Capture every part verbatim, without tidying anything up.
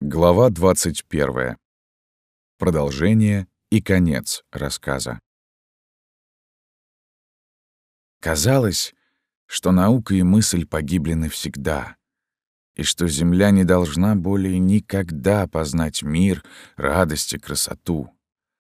Глава двадцать первая. Продолжение и конец рассказа. Казалось, что наука и мысль погибли навсегда, и что Земля не должна более никогда познать мир, радость и красоту.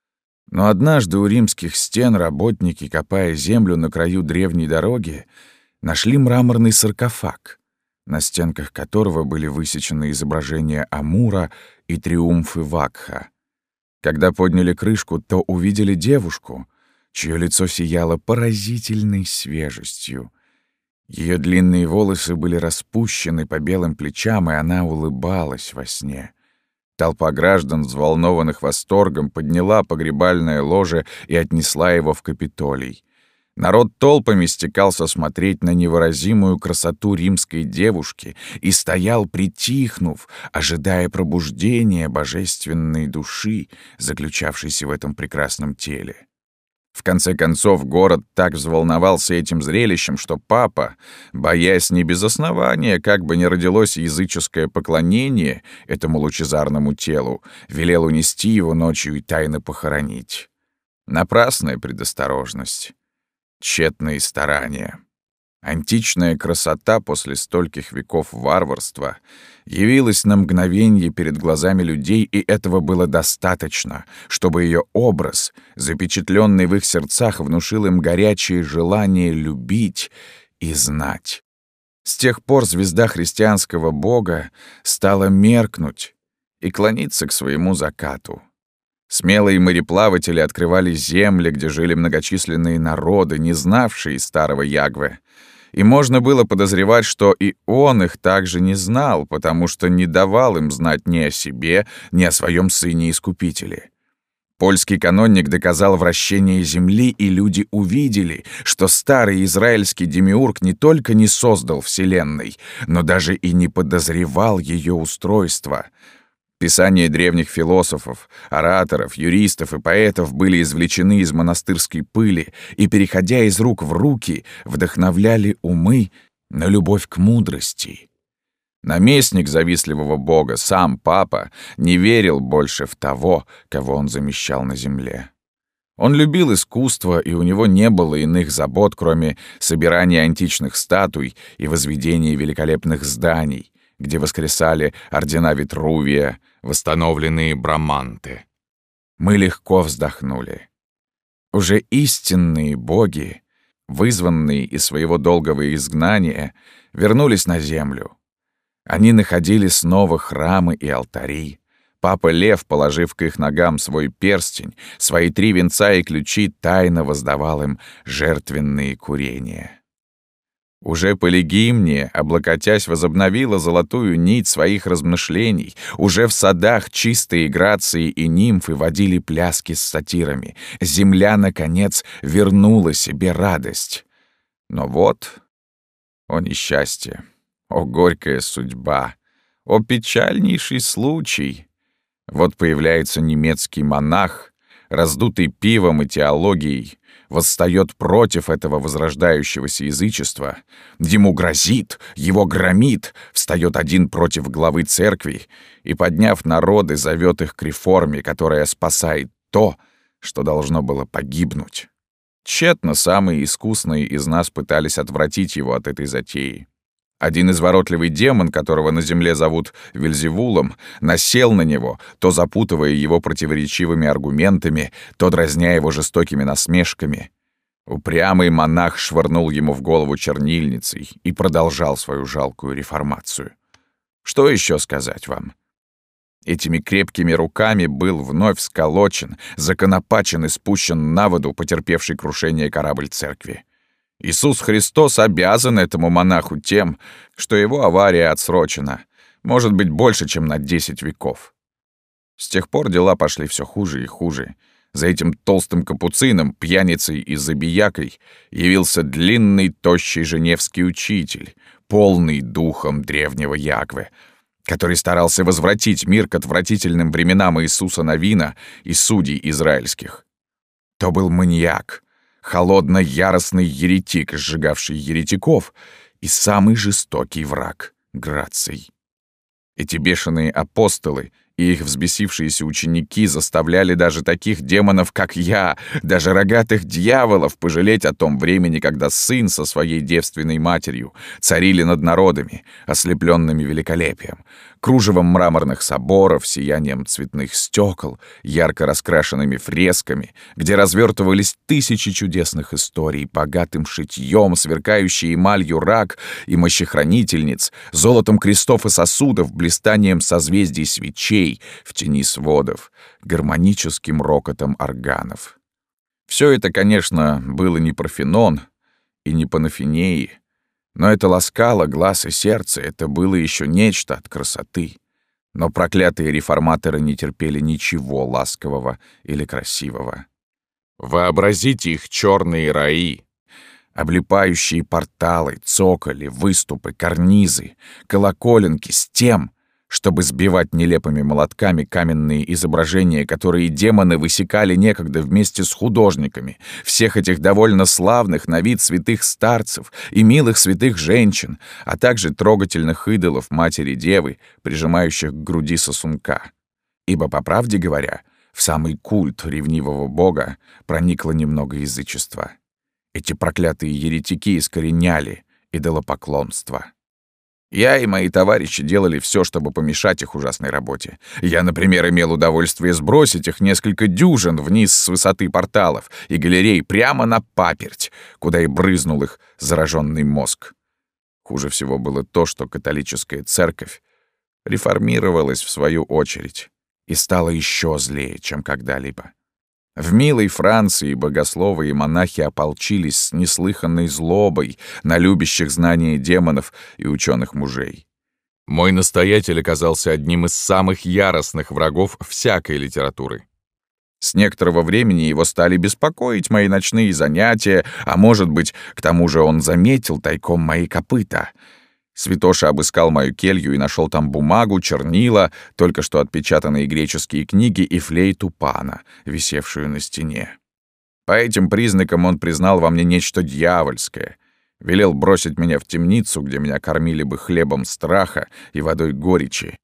Но однажды у римских стен работники, копая землю на краю древней дороги, нашли мраморный саркофаг, на стенках которого были высечены изображения Амура и триумфы Вакха. Когда подняли крышку, то увидели девушку, чье лицо сияло поразительной свежестью. Ее длинные волосы были распущены по белым плечам, и она улыбалась во сне. Толпа граждан, взволнованных восторгом, подняла погребальное ложе и отнесла его в Капитолий. Народ толпами стекался смотреть на невыразимую красоту римской девушки и стоял, притихнув, ожидая пробуждения божественной души, заключавшейся в этом прекрасном теле. В конце концов, город так взволновался этим зрелищем, что папа, боясь не без основания, как бы не родилось языческое поклонение этому лучезарному телу, велел унести его ночью и тайно похоронить. Напрасная предосторожность. Тщетные старания. Античная красота после стольких веков варварства явилась на мгновенье перед глазами людей, и этого было достаточно, чтобы ее образ, запечатленный в их сердцах, внушил им горячее желание любить и знать. С тех пор звезда христианского бога стала меркнуть и клониться к своему закату. Смелые мореплаватели открывали земли, где жили многочисленные народы, не знавшие старого Ягве. И можно было подозревать, что и он их также не знал, потому что не давал им знать ни о себе, ни о своем сыне-искупителе. Польский каноник доказал вращение земли, и люди увидели, что старый израильский демиург не только не создал Вселенной, но даже и не подозревал ее устройства. Писания древних философов, ораторов, юристов и поэтов были извлечены из монастырской пыли и, переходя из рук в руки, вдохновляли умы на любовь к мудрости. Наместник завистливого бога, сам папа, не верил больше в того, кого он замещал на земле. Он любил искусство, и у него не было иных забот, кроме собирания античных статуй и возведения великолепных зданий, где воскресали ордена Витрувия, восстановленные Браманты. Мы легко вздохнули. Уже истинные боги, вызванные из своего долгого изгнания, вернулись на землю. Они находили снова храмы и алтари. Папа Лев, положив к их ногам свой перстень, свои три венца и ключи, тайно воздавал им жертвенные курения. Уже Полигимния, облокотясь, возобновила золотую нить своих размышлений. Уже в садах чистые грации и нимфы водили пляски с сатирами. Земля, наконец, вернула себе радость. Но вот, о несчастье, о горькая судьба, о печальнейший случай. Вот появляется немецкий монах, раздутый пивом и теологией, восстает против этого возрождающегося язычества, ему грозит, его громит, встает один против главы церкви и, подняв народы, зовет их к реформе, которая спасает то, что должно было погибнуть. Тщетно самые искусные из нас пытались отвратить его от этой затеи. Один изворотливый демон, которого на земле зовут Вельзевулом, насел на него, то запутывая его противоречивыми аргументами, то дразня его жестокими насмешками. Упрямый монах швырнул ему в голову чернильницей и продолжал свою жалкую реформацию. Что еще сказать вам? Этими крепкими руками был вновь сколочен, законопачен и спущен на воду потерпевший крушение корабль церкви. Иисус Христос обязан этому монаху тем, что его авария отсрочена, может быть, больше, чем на десять веков. С тех пор дела пошли все хуже и хуже. За этим толстым капуцином, пьяницей и забиякой явился длинный, тощий женевский учитель, полный духом древнего Ягве, который старался возвратить мир к отвратительным временам Иисуса Навина и судей израильских. То был маньяк, холодно-яростный еретик, сжигавший еретиков, и самый жестокий враг Граций. Эти бешеные апостолы и их взбесившиеся ученики заставляли даже таких демонов, как я, даже рогатых дьяволов, пожалеть о том времени, когда сын со своей девственной матерью царили над народами, ослепленными великолепием, кружевом мраморных соборов, сиянием цветных стекол, ярко раскрашенными фресками, где развертывались тысячи чудесных историй, богатым шитьем, сверкающей эмалью рак и мощехранительниц, золотом крестов и сосудов, блистанием созвездий свечей, в тени сводов, гармоническим рокотом органов. Все это, конечно, было не Парфенон и не Панафинеи, но это ласкало глаз и сердце, это было еще нечто от красоты. Но проклятые реформаторы не терпели ничего ласкового или красивого. Вообразите их черные раи, облепающие порталы, цоколи, выступы, карнизы, колоколенки с тем, чтобы сбивать нелепыми молотками каменные изображения, которые демоны высекали некогда вместе с художниками, всех этих довольно славных на вид святых старцев и милых святых женщин, а также трогательных идолов матери-девы, прижимающих к груди сосунка. Ибо, по правде говоря, в самый культ ревнивого бога проникло немного язычества. Эти проклятые еретики искореняли идолопоклонство. Я и мои товарищи делали все, чтобы помешать их ужасной работе. Я, например, имел удовольствие сбросить их несколько дюжин вниз с высоты порталов и галерей прямо на паперть, куда и брызнул их зараженный мозг. Хуже всего было то, что католическая церковь реформировалась в свою очередь и стала еще злее, чем когда-либо. В милой Франции богословы и монахи ополчились с неслыханной злобой на любящих знания демонов и ученых мужей. Мой настоятель оказался одним из самых яростных врагов всякой литературы. С некоторого времени его стали беспокоить мои ночные занятия, а может быть, к тому же он заметил тайком мои копыта. Святоша обыскал мою келью и нашел там бумагу, чернила, только что отпечатанные греческие книги и флейту Пана, висевшую на стене. По этим признакам он признал во мне нечто дьявольское, велел бросить меня в темницу, где меня кормили бы хлебом страха и водой горечи.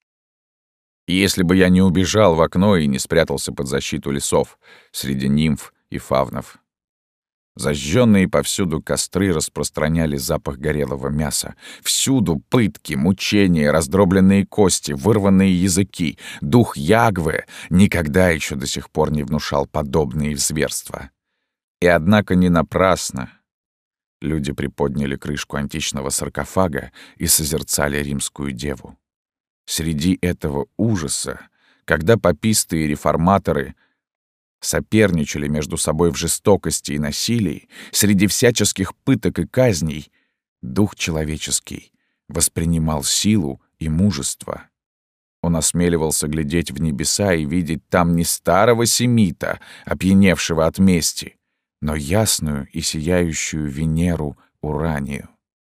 И если бы я не убежал в окно и не спрятался под защиту лесов среди нимф и фавнов. Зажженные повсюду костры распространяли запах горелого мяса. Всюду пытки, мучения, раздробленные кости, вырванные языки. Дух Ягве никогда еще до сих пор не внушал подобные зверства. И однако не напрасно. Люди приподняли крышку античного саркофага и созерцали римскую деву. Среди этого ужаса, когда паписты и реформаторы соперничали между собой в жестокости и насилии, среди всяческих пыток и казней, дух человеческий воспринимал силу и мужество. Он осмеливался глядеть в небеса и видеть там не старого семита, опьяневшего от мести, но ясную и сияющую Венеру Уранию.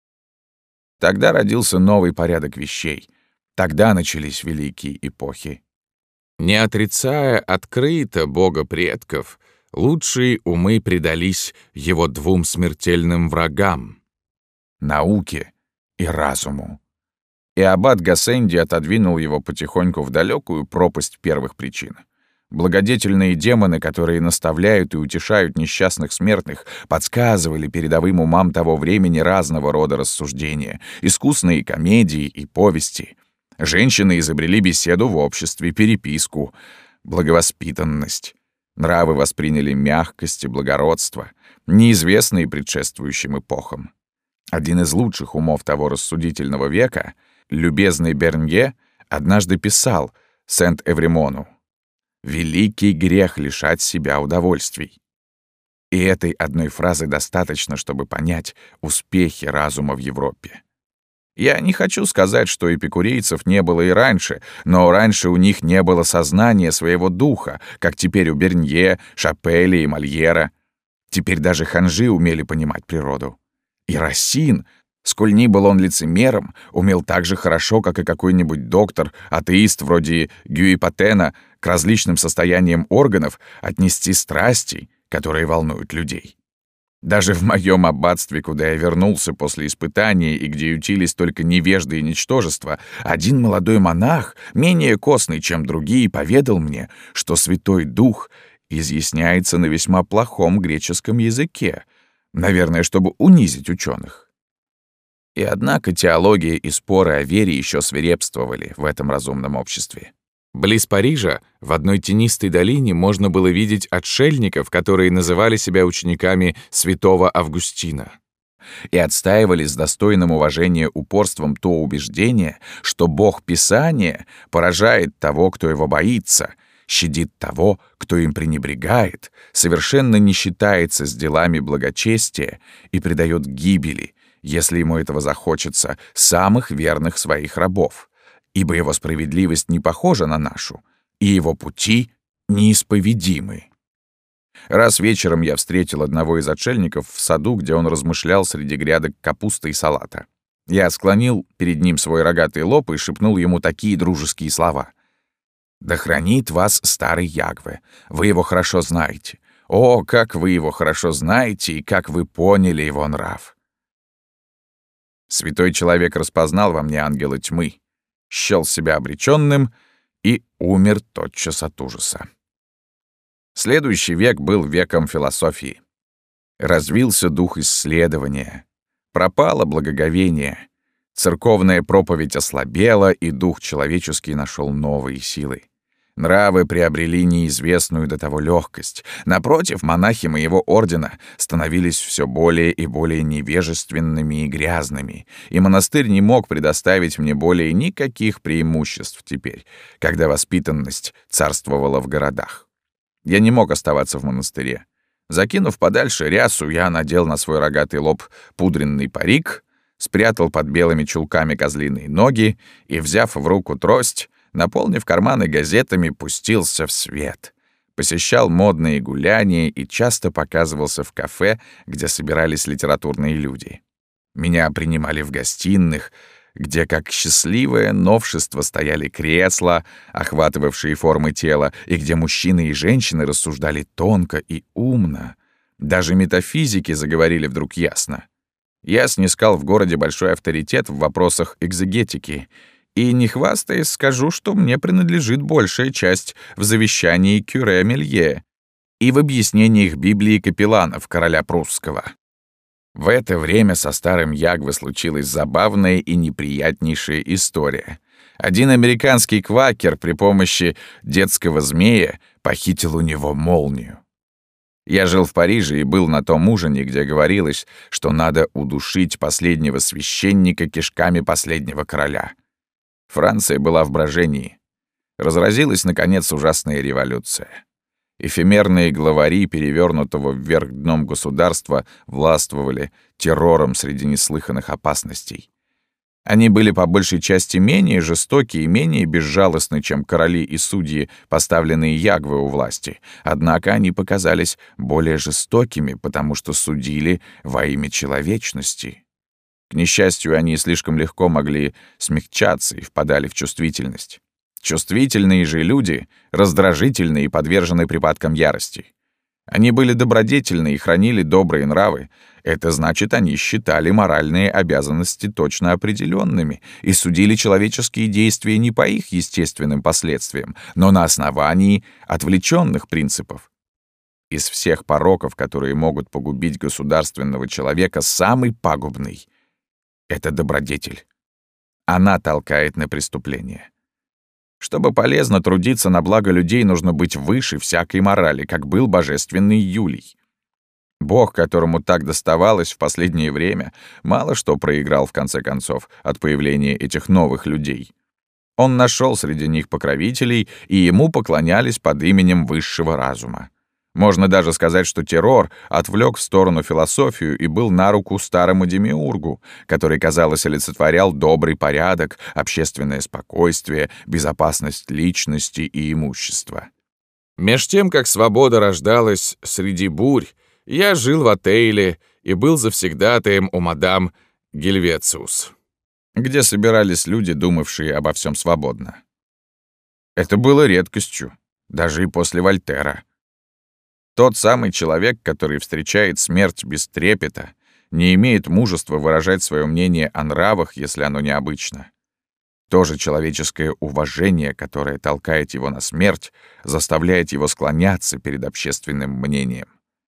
Тогда родился новый порядок вещей, тогда начались великие эпохи. Не отрицая открыто Бога предков, лучшие умы предались его двум смертельным врагам — науке и разуму. И аббат Гассенди отодвинул его потихоньку в далекую пропасть первых причин. Благодетельные демоны, которые наставляют и утешают несчастных смертных, подсказывали передовым умам того времени разного рода рассуждения, искусные комедии и повести. Женщины изобрели беседу в обществе, переписку, благовоспитанность. Нравы восприняли мягкость и благородство, неизвестные предшествующим эпохам. Один из лучших умов того рассудительного века, любезный Бернье, однажды писал Сент-Эвремону: «Великий грех лишать себя удовольствий». И этой одной фразы достаточно, чтобы понять успехи разума в Европе. Я не хочу сказать, что эпикурейцев не было и раньше, но раньше у них не было сознания своего духа, как теперь у Бернье, Шапеля и Мольера. Теперь даже ханжи умели понимать природу. И Рассин, сколь ни был он лицемером, умел так же хорошо, как и какой-нибудь доктор, атеист вроде Гюи Патена, к различным состояниям органов отнести страсти, которые волнуют людей. Даже в моем аббатстве, куда я вернулся после испытания и где ютились только невежды и ничтожества, один молодой монах, менее косный, чем другие, поведал мне, что Святой Дух изъясняется на весьма плохом греческом языке, наверное, чтобы унизить ученых. И однако теология и споры о вере еще свирепствовали в этом разумном обществе. Близ Парижа, в одной тенистой долине, можно было видеть отшельников, которые называли себя учениками святого Августина и отстаивали с достойным уважения упорством то убеждение, что Бог Писания поражает того, кто его боится, щадит того, кто им пренебрегает, совершенно не считается с делами благочестия и предает гибели, если ему этого захочется, самых верных своих рабов, ибо его справедливость не похожа на нашу, и его пути неисповедимы. Раз вечером я встретил одного из отшельников в саду, где он размышлял среди грядок капусты и салата. Я склонил перед ним свой рогатый лоб и шепнул ему такие дружеские слова. «Да хранит вас старый Ягве, вы его хорошо знаете. О, как вы его хорошо знаете и как вы поняли его нрав!» Святой человек распознал во мне ангела тьмы, счёл себя обречённым и умер тотчас от ужаса. Следующий век был веком философии. Развился дух исследования, пропало благоговение, церковная проповедь ослабела, и дух человеческий нашёл новые силы. Нравы приобрели неизвестную до того легкость. Напротив, монахи моего ордена становились все более и более невежественными и грязными, и монастырь не мог предоставить мне более никаких преимуществ теперь, когда воспитанность царствовала в городах. Я не мог оставаться в монастыре. Закинув подальше рясу, я надел на свой рогатый лоб пудренный парик, спрятал под белыми чулками козлиные ноги и, взяв в руку трость, наполнив карманы газетами, пустился в свет. Посещал модные гуляния и часто показывался в кафе, где собирались литературные люди. Меня принимали в гостиных, где, как счастливое новшество, стояли кресла, охватывавшие формы тела, и где мужчины и женщины рассуждали тонко и умно. Даже метафизики заговорили вдруг ясно. Я снискал в городе большой авторитет в вопросах экзегетики, и, не хвастаясь, скажу, что мне принадлежит большая часть в завещании Кюре Мелье и в объяснениях Библии капелланов короля прусского. В это время со старым Ягве случилась забавная и неприятнейшая история. Один американский квакер при помощи детского змея похитил у него молнию. Я жил в Париже и был на том ужине, где говорилось, что надо удушить последнего священника кишками последнего короля. Франция была в брожении. Разразилась, наконец, ужасная революция. Эфемерные главари перевернутого вверх дном государства властвовали террором среди неслыханных опасностей. Они были по большей части менее жестоки и менее безжалостны, чем короли и судьи, поставленные Ягве у власти. Однако они показались более жестокими, потому что судили во имя человечности. К несчастью, они слишком легко могли смягчаться и впадали в чувствительность. Чувствительные же люди раздражительны и подвержены припадкам ярости. Они были добродетельны и хранили добрые нравы. Это значит, они считали моральные обязанности точно определенными и судили человеческие действия не по их естественным последствиям, но на основании отвлеченных принципов. Из всех пороков, которые могут погубить государственного человека, самый пагубный — это добродетель. Она толкает на преступление. Чтобы полезно трудиться на благо людей, нужно быть выше всякой морали, как был божественный Юлий. Бог, которому так доставалось в последнее время, мало что проиграл в конце концов от появления этих новых людей. Он нашел среди них покровителей, и ему поклонялись под именем высшего разума. Можно даже сказать, что террор отвлек в сторону философию и был на руку старому демиургу, который, казалось, олицетворял добрый порядок, общественное спокойствие, безопасность личности и имущества. Меж тем, как свобода рождалась среди бурь, я жил в отеле и был завсегдатаем у мадам Гельвециус, где собирались люди, думавшие обо всем свободно. Это было редкостью, даже и после Вольтера. Тот самый человек, который встречает смерть без трепета, не имеет мужества выражать свое мнение о нравах, если оно необычно. То же человеческое уважение, которое толкает его на смерть, заставляет его склоняться перед общественным мнением.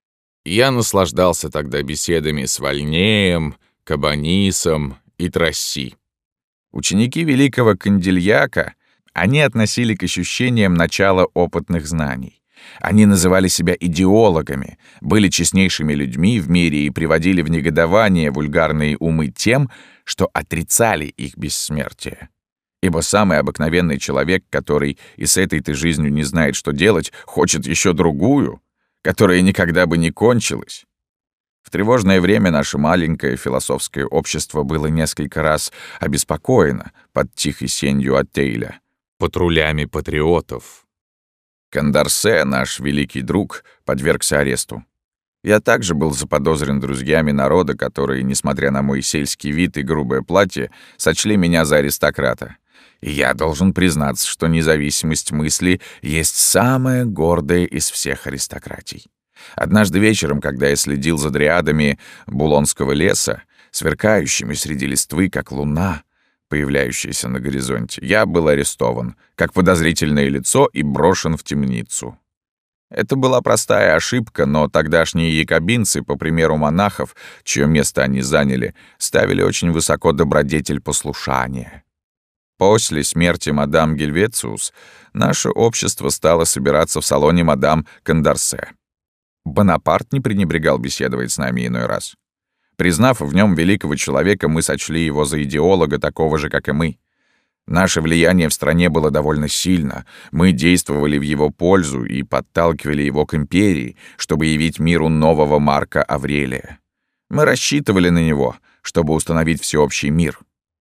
Я наслаждался тогда беседами с Вольнеем, Кабанисом и Тросси. Ученики великого Кандильяка, они относили к ощущениям начала опытных знаний. Они называли себя идеологами, были честнейшими людьми в мире и приводили в негодование вульгарные умы тем, что отрицали их бессмертие. Ибо самый обыкновенный человек, который и с этой-то жизнью не знает, что делать, хочет еще другую, которая никогда бы не кончилась. В тревожное время наше маленькое философское общество было несколько раз обеспокоено под тихой сенью Оттейля патрулями патриотов. Кондарсе, наш великий друг, подвергся аресту. Я также был заподозрен друзьями народа, которые, несмотря на мой сельский вид и грубое платье, сочли меня за аристократа. И я должен признаться, что независимость мысли есть самая гордая из всех аристократий. Однажды вечером, когда я следил за дриадами Булонского леса, сверкающими среди листвы, как луна, появляющаяся на горизонте, я был арестован, как подозрительное лицо, и брошен в темницу. Это была простая ошибка, но тогдашние якобинцы, по примеру монахов, чье место они заняли, ставили очень высоко добродетель послушания. После смерти мадам Гельвециус наше общество стало собираться в салоне мадам Кондарсе. Бонапарт не пренебрегал беседовать с нами иной раз. Признав в нем великого человека, мы сочли его за идеолога, такого же, как и мы. Наше влияние в стране было довольно сильно. Мы действовали в его пользу и подталкивали его к империи, чтобы явить миру нового Марка Аврелия. Мы рассчитывали на него, чтобы установить всеобщий мир.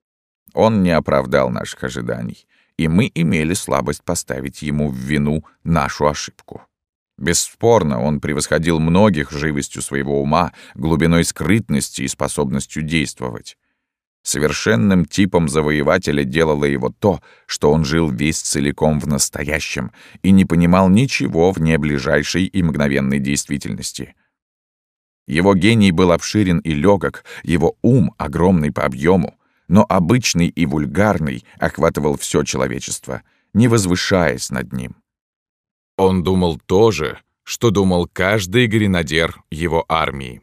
Он не оправдал наших ожиданий, и мы имели слабость поставить ему в вину нашу ошибку. Бесспорно, он превосходил многих живостью своего ума, глубиной скрытности и способностью действовать. Совершенным типом завоевателя делало его то, что он жил весь целиком в настоящем и не понимал ничего вне ближайшей и мгновенной действительности. Его гений был обширен и легок, его ум огромный по объему, но обычный и вульгарный охватывал все человечество, не возвышаясь над ним. Он думал то же, что думал каждый гренадер его армии.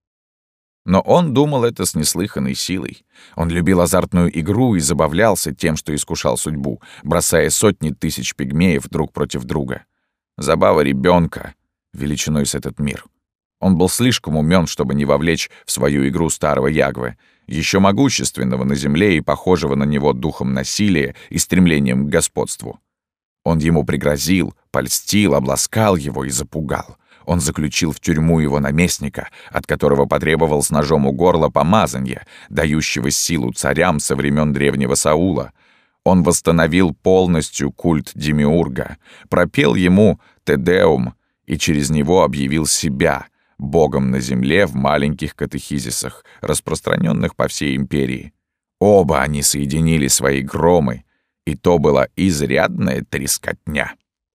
Но он думал это с неслыханной силой. Он любил азартную игру и забавлялся тем, что искушал судьбу, бросая сотни тысяч пигмеев друг против друга. Забава ребенка величиной с этот мир. Он был слишком умен, чтобы не вовлечь в свою игру старого Ягвы, еще могущественного на земле и похожего на него духом насилия и стремлением к господству. Он ему пригрозил, польстил, обласкал его и запугал. Он заключил в тюрьму его наместника, от которого потребовал с ножом у горла помазанья, дающего силу царям со времен древнего Саула. Он восстановил полностью культ Демиурга, пропел ему Те-Деум и через него объявил себя богом на земле в маленьких катехизисах, распространенных по всей империи. Оба они соединили свои громы, и то была изрядная трескотня.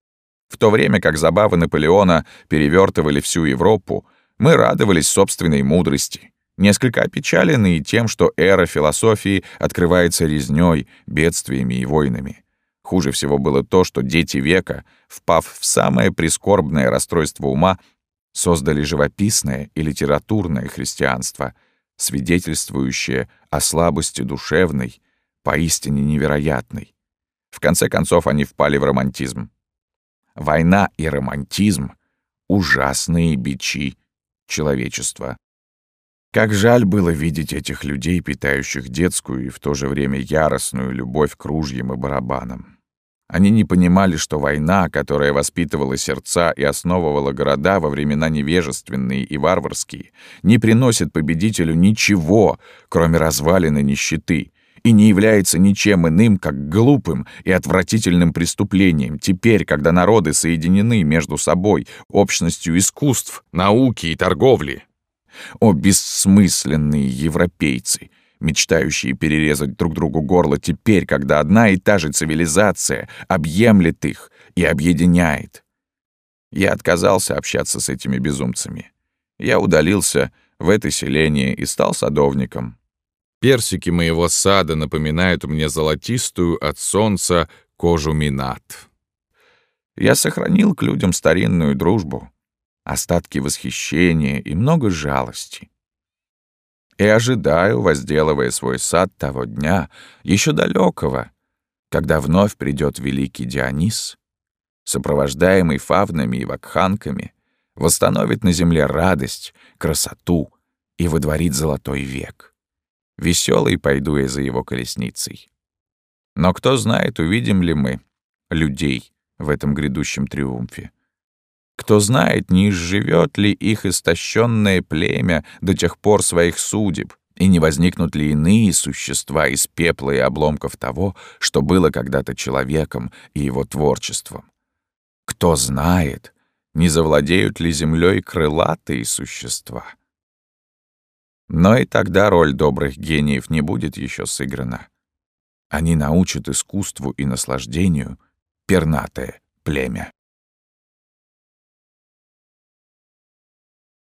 В то время как забавы Наполеона перевертывали всю Европу, мы радовались собственной мудрости, несколько опечаленные тем, что эра философии открывается резнёй, бедствиями и войнами. Хуже всего было то, что дети века, впав в самое прискорбное расстройство ума, создали живописное и литературное христианство, свидетельствующее о слабости душевной, поистине невероятной. В конце концов, они впали в романтизм. Война и романтизм — ужасные бичи человечества. Как жаль было видеть этих людей, питающих детскую и в то же время яростную любовь к ружьям и барабанам. Они не понимали, что война, которая воспитывала сердца и основывала города во времена невежественные и варварские, не приносит победителю ничего, кроме развалин и нищеты, и не является ничем иным, как глупым и отвратительным преступлением теперь, когда народы соединены между собой общностью искусств, науки и торговли. О, бессмысленные европейцы, мечтающие перерезать друг другу горло теперь, когда одна и та же цивилизация объемлет их и объединяет. Я отказался общаться с этими безумцами. Я удалился в это селение и стал садовником. Персики моего сада напоминают мне золотистую от солнца кожу минат. Я сохранил к людям старинную дружбу, остатки восхищения и много жалости. И ожидаю, возделывая свой сад того дня, еще далекого, когда вновь придет великий Дионис, сопровождаемый фавнами и вакханками, восстановит на земле радость, красоту и водворит золотой век. Веселый пойду я за его колесницей. Но кто знает, увидим ли мы людей в этом грядущем триумфе. Кто знает, не изживет ли их истощенное племя до тех пор своих судеб, и не возникнут ли иные существа из пепла и обломков того, что было когда-то человеком и его творчеством. Кто знает, не завладеют ли землей крылатые существа. Но и тогда роль добрых гениев не будет еще сыграна. Они научат искусству и наслаждению пернатое племя.